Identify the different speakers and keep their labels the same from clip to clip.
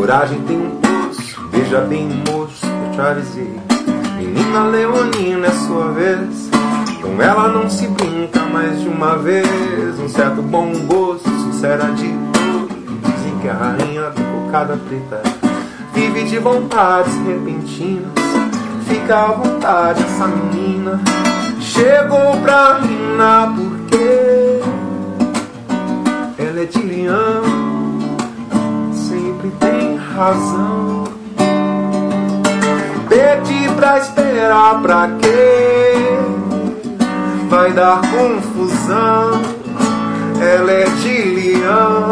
Speaker 1: Coragem tem um poço, veja bem, moço, eu te avisei. Menina leonina é sua vez, com ela não se brinca mais de uma vez. Um certo bom gosto, sincera de todos, dizem que a rainha da cocada preta vive de vontades repentinas. Fica à vontade essa menina, chegou pra reinar porque ela é de leão, sempre tem razão. Pedi pra esperar pra quê? Vai dar confusão. Ela é de leão,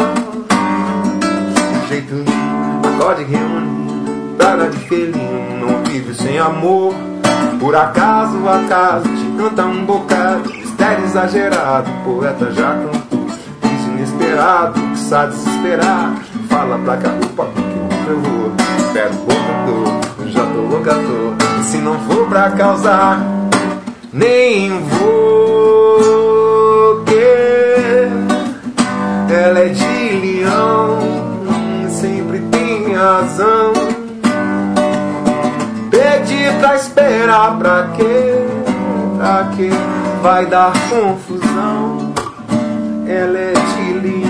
Speaker 1: jeito acorde reunido, praga de felino, não vive sem amor. Por acaso te canta um bocado, mistério exagerado, poeta já cantou. Diz inesperado, que sabe desesperar, fala pra carupa porque eu vou. Espero botador, já tô loucador, e se não for pra causar, nem vou. Que ela é de leão, sempre tem razão. Pedi pra esperar pra quê? Pra quê? Vai dar confusão. Ela é de leão.